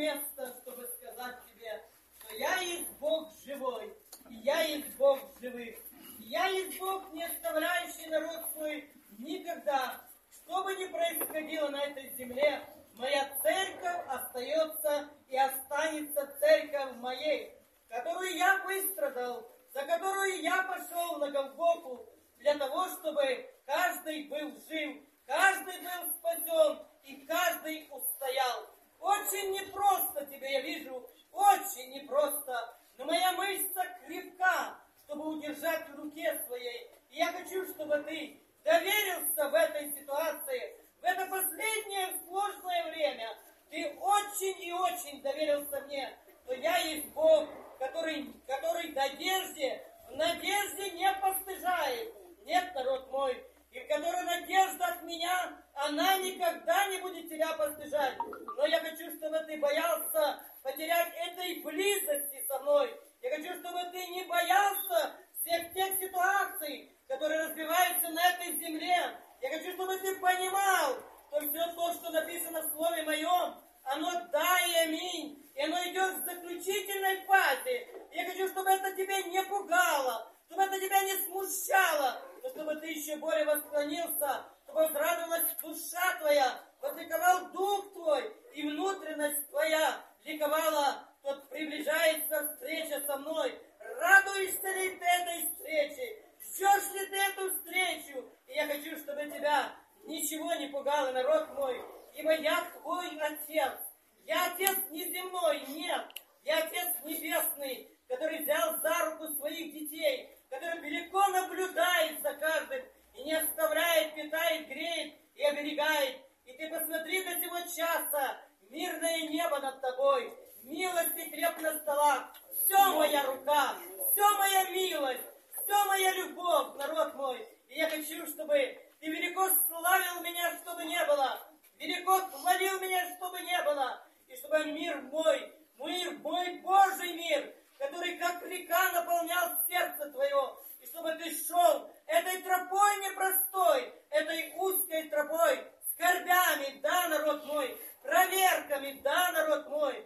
место, чтобы сказать тебе, что я есть Бог живой, и я есть Бог живых. И я есть Бог, не оставляющий народ свой никогда. Что бы ни происходило на этой земле, моя церковь остается и останется церковь моей, которую я выстрадал, за которую я пошел на Голгофу, для того, чтобы каждый был жив, каждый был спасен и каждый устоял. Очень непросто тебе, я вижу, очень непросто, но моя мышца крепка, чтобы удержать в руке своей. И я хочу, чтобы ты доверился в этой ситуации, в это последнее сложное время. Ты очень и очень доверился мне, что я есть Бог, который в надежде не постыжает. Нет, народ мой, и в которой надежда от меня, она никогда не будет тебя постыжать. Но я хочу, чтобы ты боялся потерять этой близости со мной. Я хочу, чтобы ты не боялся всех тех ситуаций, которые развиваются на этой земле. Я хочу, чтобы ты понимал, что все то, что написано в Слове Моем, оно да и аминь. И оно идет в заключительной фазе. Я хочу, чтобы это тебя не пугало, чтобы это тебя не смущало, но чтобы ты еще более восклонился, чтобы возрадовалась душа твоя, возликовал дух твой, и внутренность твоя ликовала, тот приближается встреча со мной. Радуешься ли ты этой встрече? Ждешь ли ты эту встречу? И я хочу, чтобы тебя ничего не пугало, народ мой, ибо я твой Отец. Я Отец не земной, нет. Я Отец небесный, который взял за руку своих детей, который далеко наблюдает за каждым и не оставляет, питает, греет и оберегает. И ты посмотри до сего часа, мирное небо над тобой, милость и хлеб на столах. Все моя рука, все моя милость, все моя любовь, народ мой. И я хочу, чтобы ты велико славил меня, чтобы не было, велико хвалил меня, чтобы не было, и чтобы мир мой Божий мир, который как река наполнял сердце твое, и чтобы ты шел этой тропой непростой, этой узкой тропой, скорбями, да, народ мой, проверками, да, народ мой,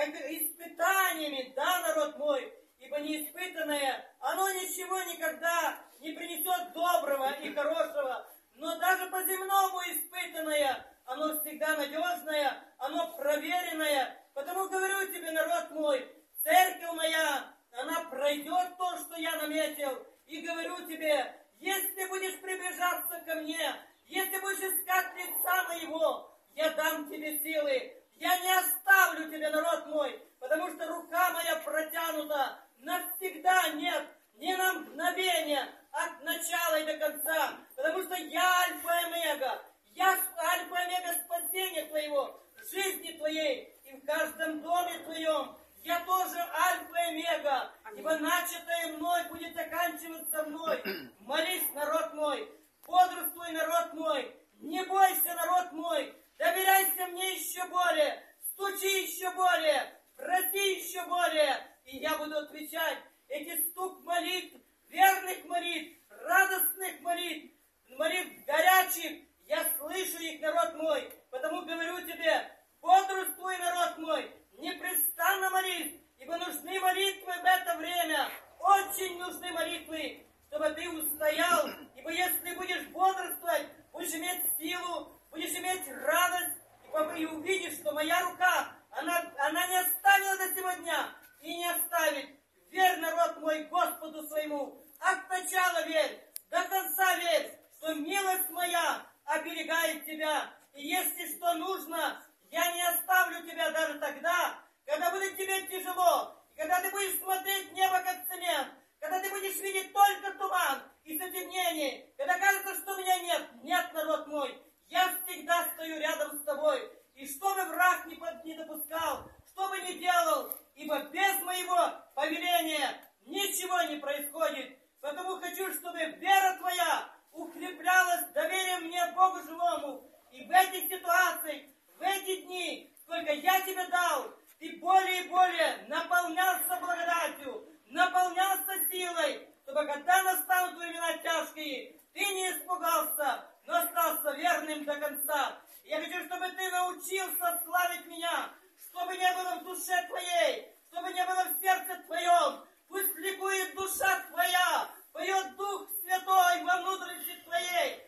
испытаниями, да, народ мой, ибо неиспытанное, оно ничего никогда не принесет доброго и хорошего, но даже по-земному испытанное, оно всегда надежное, оно проверенное. Потому говорю тебе, народ мой, церковь моя, она пройдет то, что я наметил. И говорю тебе, если будешь приближаться ко мне, если будешь искать лица моего, я дам тебе силы. Я не оставлю тебя, народ мой, потому что рука моя протянута навсегда, нет, не на мгновение, от начала и до конца. Потому что я Альфа и Омега. Я Альфа и Омега спасения твоего, жизни твоей. И в каждом доме твоем я тоже Альфа и Омега. Ибо начатое мной будет заканчиваться мной. Молись, народ мой. Бодрствуй, народ мой. Не бойся, народ мой. Доверяйся мне еще более. Стучи еще более. Проси еще более. И я буду отвечать. Эти стук молитв, верных молитв, радостных молитв, молитв горячих, я слышу их, народ мой. Потому говорю тебе, бодрствуй, народ мой, непрестанно молись, ибо нужны молитвы в это время, очень нужны молитвы, чтобы ты устоял, ибо если будешь бодрствовать, будешь иметь силу, будешь иметь радость, и увидишь, что моя рука, она не оставила до сего дня и не оставит. Верь, народ мой, Господу своему, от начала верь, до конца верь, что милость моя оберегает тебя, и если что нужно, я не оставлю тебя даже тогда, когда будет тебе тяжело, и когда ты будешь смотреть в небо как цемент, когда ты будешь видеть только туман и затемнение, когда кажется, что меня нет. Нет, народ мой, я всегда стою рядом с тобой, и что бы враг не допускал, что бы ни делал, ибо без моего повеления ничего не происходит. Потому хочу, чтобы вера твоя укреплялась доверием мне, Богу живому, и в этих ситуациях, в эти дни, сколько я тебе дал, ты более и более наполнялся благодатью, наполнялся силой, чтобы когда настанут времена тяжкие, ты не испугался, но остался верным до конца. Я хочу, чтобы ты научился славить меня, чтобы не было в душе твоей, чтобы не было в сердце твоем. Пусть ликует душа твоя, поет Дух Святой во внутренности твоей.